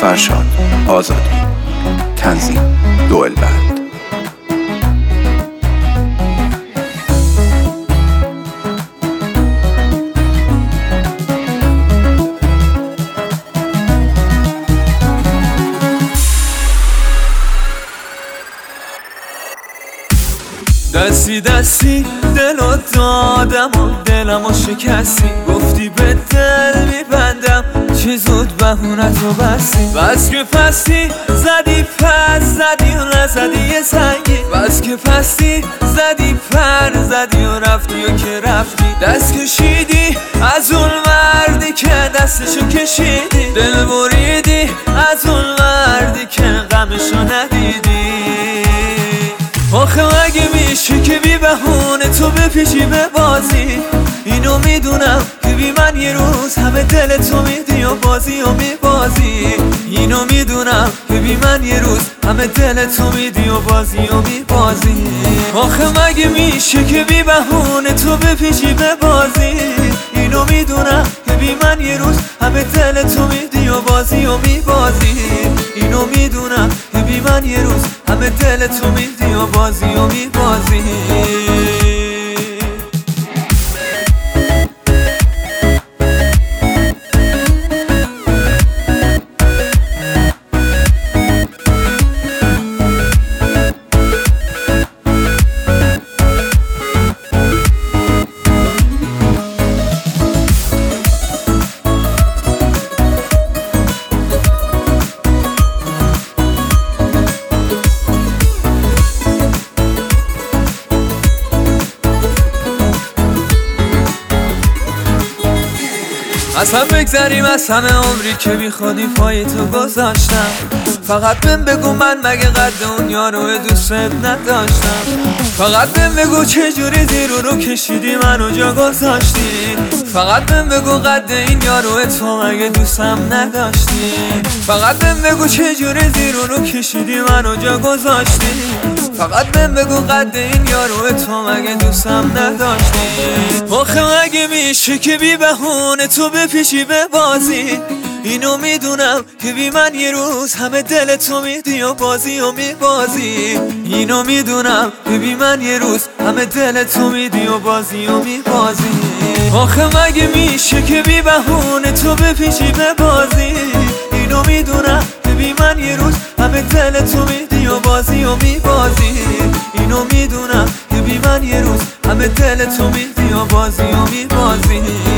فرشاد آزادی. تنظیم دوئلبند. دستی دستی دلو دادم و دلمو شکستی، گفتی به دل میبندم چه زود بهونتو بستی. بس که پستی زدی پس زدی و نزدی یه سنگی، بس که پستی زدی پر زدی و رفتی و که رفتی. دست کشیدی از اون مردی که دستشو کشیدی، دل بریدی از اون مردی که غمشو ندیدی. آخه مگه میشه که بی بهونه تو بپیچی به بازی؟ اینو میدونم که بی من یه روز همه دل تو میدی و بازی و میبازی. اینو میدونم که بی من یه روز همه دل تو میدی و بازی و میبازی. آخه مگه میشه که بی بهونه تو بپیچی به بازی؟ اینو میدونم که بی من یه روز همه دل تو میدی و بازی و میبازی. اینو میدونم که بی من یه روز همه دل تو میدی و بازی و میبازی. اصلا بگذریم از همه عمری که بی خودی پای تو گذاشتم. فقط بهم بگو من مگه قد اون یارو دوست نداشتم. فقط بهم بگو چجوری زیر رو کشیدی منو جا گذاشتی. فقط بهم بگو قد این یارو تو مگه دوستم نداشتی. فقط بهم بگو چجوری زیر رو کشیدی منو جا گذاشتی. فقط بهم بگو قد این یارو تو مگه دوستم نداشتی. آخه مگه میشه که بی بهونه تو بپیچی به بازی؟ اینو میدونم که بی من یه روز همه دل تو میدی و بازی و میبازی. اینو میدونم که بی من یه روز همه دل تو میدی و بازی و میبازی. آخه مگه میشه که بی بهونه تو بپیچی به بازی؟ اینو میدونم که بی من یه روز همه دل تو میدی و بازی و میبازی. اینو میدونم که بی من یه روز همه دل تو میدی و بازی و میبازی.